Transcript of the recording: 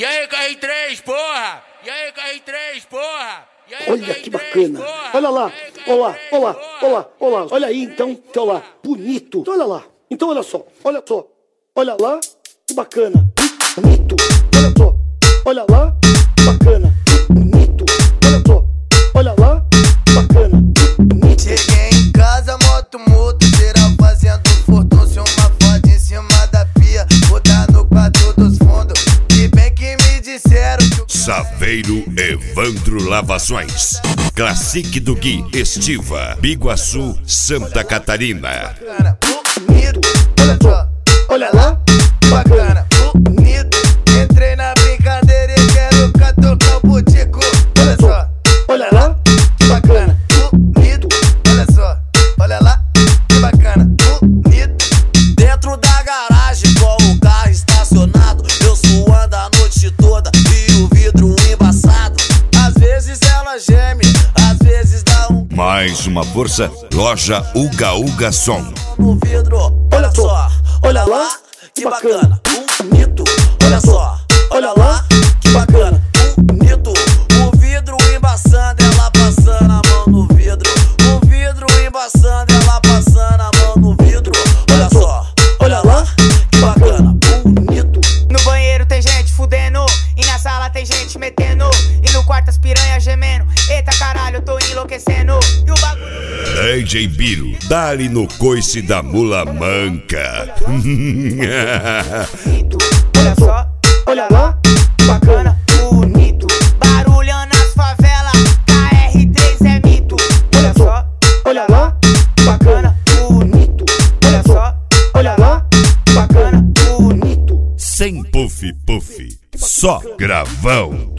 E aí, KR3, porra! E aí, KR3, porra! E aí, Olha que bacana. Olha lá, olha lá, olha lá, olha lá, olha lá. Olha aí então, olha lá, bonito. Então, olha lá. Então olha só, olha só. Olha lá, que bacana. Bonito. Olha só. Olha lá, que bacana. Bonito. Olha só. Olha lá, que bacana. Bonito. Cheguei em casa, moto mudo, geral fazendo furdúncio, uma foto em cima da pia, botar no quadro dos fundos. E bem que me disseram que o Saveiro Evandro Lavações, Classic do Gui, Estiva, Biguaçu, Santa Catarina. bacana, bonito, olha só, olha lá, bacana, bonito. Entrei na brincadeira e quero catucar o butico. Olha só, olha lá, que bacana, bonito. Olha só, olha lá, que bacana, bonito. Dentro da garagem com o carro estacionado, eu suando a noite toda e o vidro embaçado. Às vezes ela geme, às vezes dá um Mais uma força, loja Uga Uga Som. no vidro. Olha só, olha lá, que bacana, bonito. Olha só, olha lá, que bacana, bonito. O vidro embaçando, ela passando a mão no vidro. O vidro embaçando, ela passando a mão no vidro. Olha só, olha lá, que bacana, bonito. No banheiro tem gente fudendo, e na sala tem gente metendo, e no quarto as piranhas gemendo. Eita caralho, eu tô enlouquecendo. E o bagulho DJ Biro, dá-lhe no coice da mula manca. bonito. Olha só, olha lá, bacana, bonito. Barulhando nas favelas, KR3 é mito. Olha só, olha lá, bacana, bonito. Olha só, olha lá, bacana, bonito. Sem puff puff, só gravão.